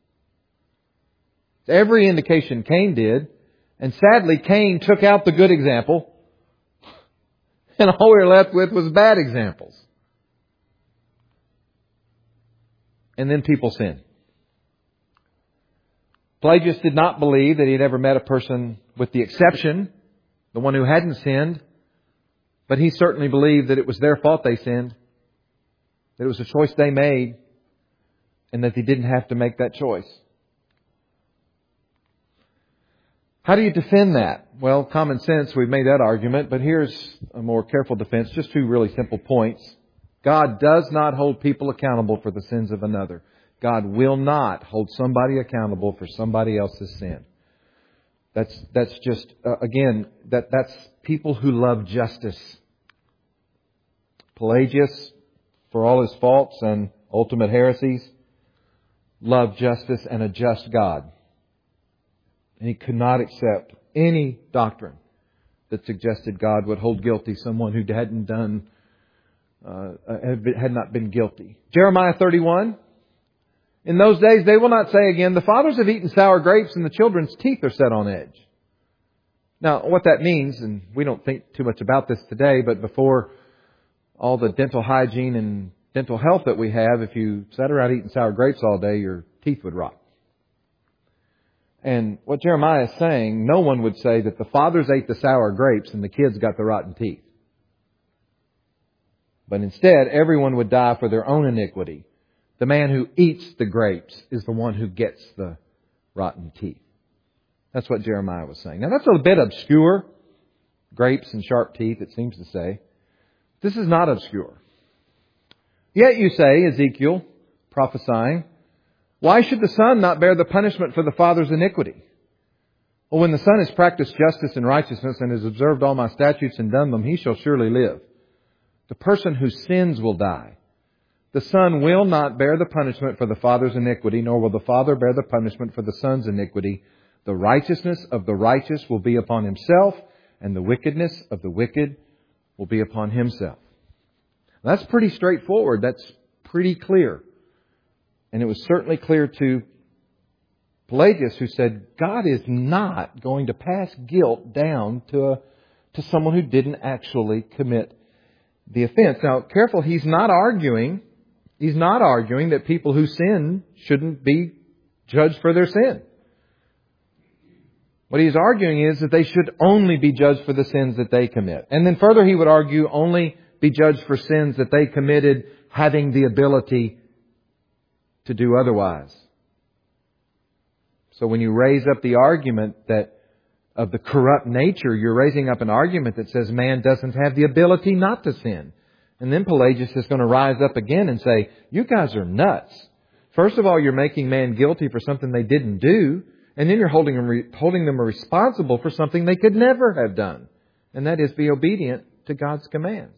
Every indication Cain did. And sadly, Cain took out the good example. And all we were left with was bad examples. And then people sin. Pelagius did not believe that he had ever met a person with the exception, the one who hadn't sinned, but he certainly believed that it was their fault they sinned, that it was a choice they made, and that they didn't have to make that choice. How do you defend that? Well, common sense, we've made that argument, but here's a more careful defense, just two really simple points. God does not hold people accountable for the sins of another. God will not hold somebody accountable for somebody else's sin. That's that's just uh, again that that's people who love justice. Pelagius, for all his faults and ultimate heresies, loved justice and a just God. And he could not accept any doctrine that suggested God would hold guilty someone who hadn't done, uh, had not been guilty. Jeremiah thirty-one. In those days they will not say again, the fathers have eaten sour grapes and the children's teeth are set on edge. Now, what that means, and we don't think too much about this today, but before all the dental hygiene and dental health that we have, if you sat around eating sour grapes all day, your teeth would rot. And what Jeremiah is saying, no one would say that the fathers ate the sour grapes and the kids got the rotten teeth. But instead, everyone would die for their own iniquity. The man who eats the grapes is the one who gets the rotten teeth. That's what Jeremiah was saying. Now that's a bit obscure. Grapes and sharp teeth, it seems to say. This is not obscure. Yet you say, Ezekiel, prophesying, why should the Son not bear the punishment for the father's iniquity? Well, when the Son has practiced justice and righteousness and has observed all my statutes and done them, he shall surely live. The person who sins will die. The Son will not bear the punishment for the father's iniquity, nor will the Father bear the punishment for the Son's iniquity. The righteousness of the righteous will be upon himself, and the wickedness of the wicked will be upon himself. That's pretty straightforward. That's pretty clear. And it was certainly clear to Pelagius, who said, God is not going to pass guilt down to a, to someone who didn't actually commit the offense. Now, careful, he's not arguing, he's not arguing that people who sin shouldn't be judged for their sin. What he's arguing is that they should only be judged for the sins that they commit. And then further, he would argue only be judged for sins that they committed having the ability to do otherwise. So when you raise up the argument that of the corrupt nature, you're raising up an argument that says man doesn't have the ability not to sin. And then Pelagius is going to rise up again and say, you guys are nuts. First of all, you're making man guilty for something they didn't do. And then you're holding them, re- holding them responsible for something they could never have done. And that is be obedient to God's commands.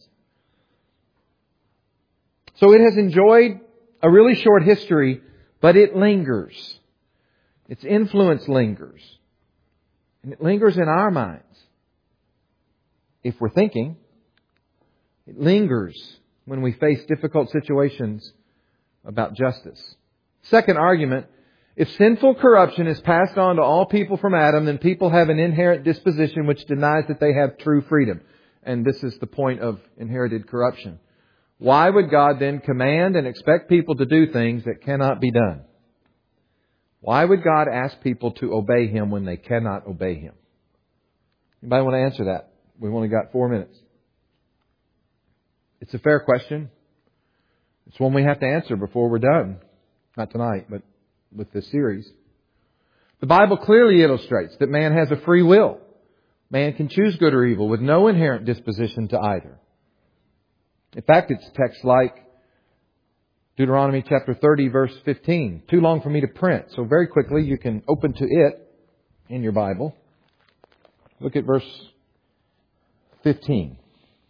So it has enjoyed a really short history, but it lingers. Its influence lingers. And it lingers in our minds. If we're thinking, it lingers when we face difficult situations about justice. Second argument, if sinful corruption is passed on to all people from Adam, then people have an inherent disposition which denies that they have true freedom. And this is the point of inherited corruption. Why would God then command and expect people to do things that cannot be done? Why would God ask people to obey Him when they cannot obey Him? Anybody want to answer that? We've only got four minutes. It's a fair question. It's one we have to answer before we're done. Not tonight, but with this series. The Bible clearly illustrates that man has a free will. Man can choose good or evil with no inherent disposition to either. In fact, it's texts like Deuteronomy chapter thirty, verse fifteen. Too long for me to print. So very quickly, you can open to it in your Bible. Look at verse fifteen.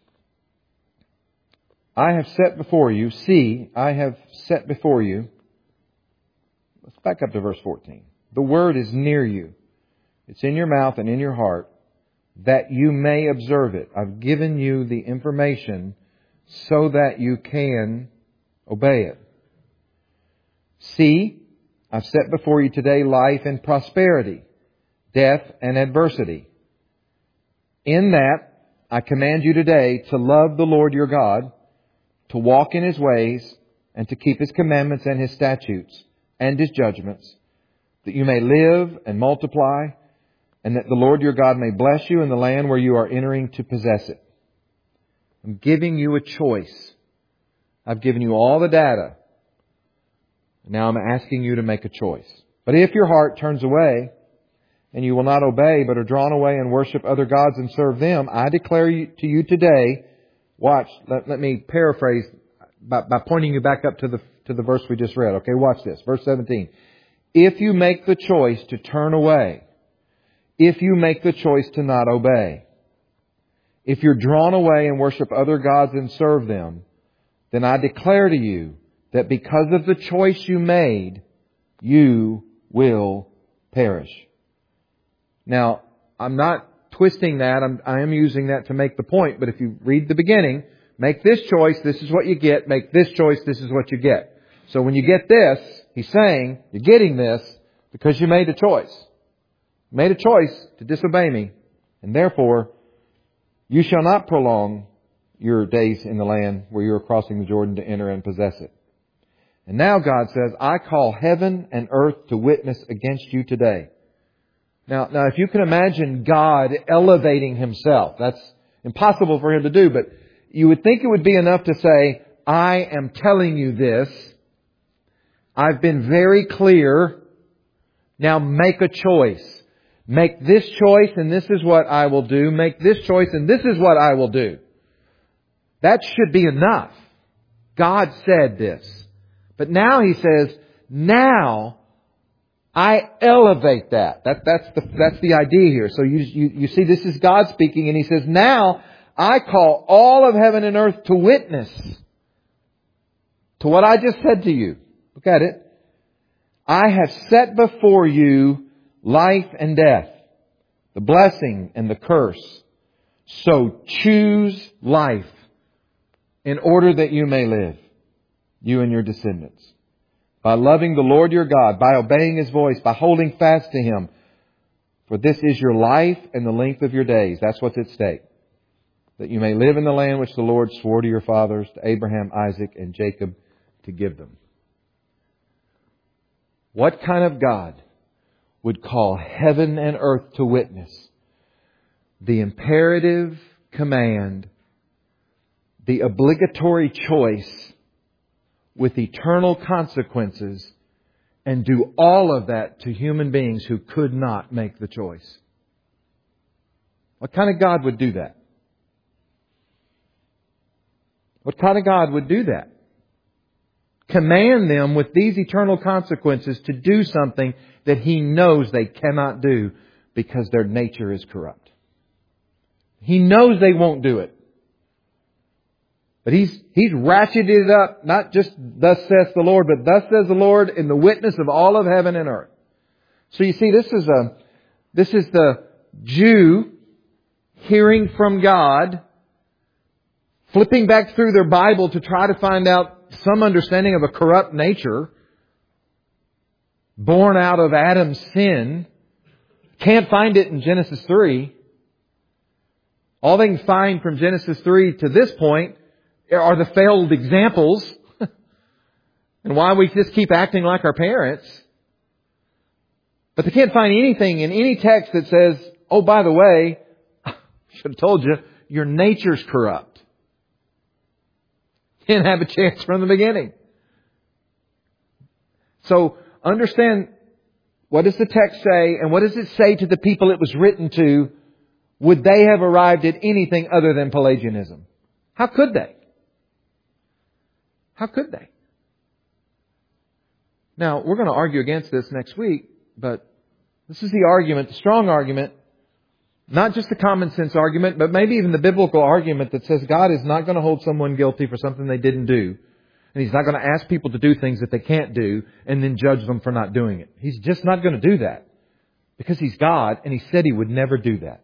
I have set before you, see, I have set before you. Let's back up to verse fourteen. The word is near you. It's in your mouth and in your heart, that you may observe it. I've given you the information so that you can obey it. See, I've set before you today life and prosperity, death and adversity. In that, I command you today to love the Lord your God, to walk in His ways, and to keep His commandments and His statutes and His judgments, that you may live and multiply, and that the Lord your God may bless you in the land where you are entering to possess it. I'm giving you a choice. I've given you all the data. Now I'm asking you to make a choice. But if your heart turns away and you will not obey, but are drawn away and worship other gods and serve them, I declare to you today, watch, let, let me paraphrase by, by pointing you back up to the, to the verse we just read. Okay, watch this. Verse seventeen. If you make the choice to turn away, if you make the choice to not obey, if you're drawn away and worship other gods and serve them, then I declare to you that because of the choice you made, you will perish. Now, I'm not twisting that. I'm, I am using that to make the point. But if you read the beginning, make this choice, this is what you get. Make this choice, this is what you get. So when you get this, he's saying, you're getting this because you made a choice. You made a choice to disobey me. And therefore, you shall not prolong your days in the land where you are crossing the Jordan to enter and possess it. And now God says, I call heaven and earth to witness against you today. Now, now, if you can imagine God elevating Himself, that's impossible for Him to do, but you would think it would be enough to say, I am telling you this. I've been very clear. Now make a choice. Make this choice and this is what I will do. Make this choice and this is what I will do. That should be enough. God said this. But now He says, now I elevate that. That that's the that's the idea here. So you, you you see this is God speaking, and He says, now I call all of heaven and earth to witness to what I just said to you. Look at it. I have set before you life and death, the blessing and the curse. So choose life in order that you may live, you and your descendants, by loving the Lord your God, by obeying His voice, by holding fast to Him. For this is your life and the length of your days. That's what's at stake. That you may live in the land which the Lord swore to your fathers, to Abraham, Isaac, and Jacob, to give them. What kind of God would call heaven and earth to witness the imperative command, the obligatory choice with eternal consequences, and do all of that to human beings who could not make the choice? What kind of God would do that? What kind of God would do that? Command them with these eternal consequences to do something that He knows they cannot do because their nature is corrupt. He knows they won't do it. But He's, He's ratcheted it up, not just thus says the Lord, but thus says the Lord in the witness of all of heaven and earth. So you see, this is a, this is the Jew hearing from God, flipping back through their Bible to try to find out some understanding of a corrupt nature, born out of Adam's sin. Can't find it in Genesis three. All they can find from Genesis three to this point are the failed examples and why we just keep acting like our parents. But they can't find anything in any text that says, oh, by the way, I should have told you, your nature's corrupt. You didn't have a chance from the beginning. So understand, what does the text say, and what does it say to the people it was written to? Would they have arrived at anything other than Pelagianism? How could they? How could they? Now, we're going to argue against this next week, but this is the argument, the strong argument, not just the common sense argument, but maybe even the biblical argument that says God is not going to hold someone guilty for something they didn't do. And He's not going to ask people to do things that they can't do and then judge them for not doing it. He's just not going to do that because He's God, and He said He would never do that.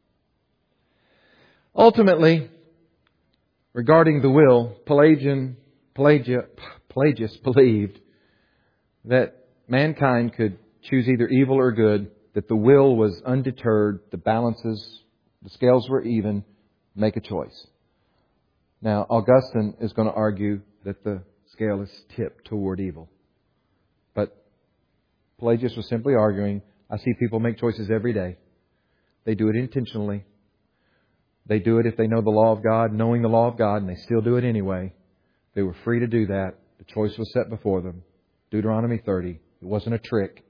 Ultimately, regarding the will, Pelagian, Pelagia, Pelagius believed that mankind could choose either evil or good, that the will was undeterred, the balances, the scales were even, make a choice. Now, Augustine is going to argue that the scale is tipped toward evil. But Pelagius was simply arguing, I see people make choices every day. They do it intentionally. They do it if they know the law of God, knowing the law of God, and they still do it anyway. They were free to do that. The choice was set before them. Deuteronomy thirty. It wasn't a trick.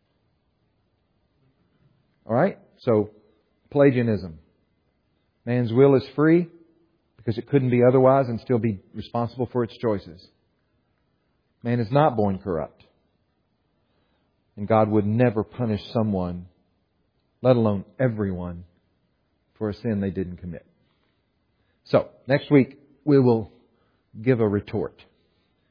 All right? So, Pelagianism. Man's will is free because it couldn't be otherwise and still be responsible for its choices. Man is not born corrupt. And God would never punish someone, let alone everyone, for a sin they didn't commit. So, next week we will give a retort.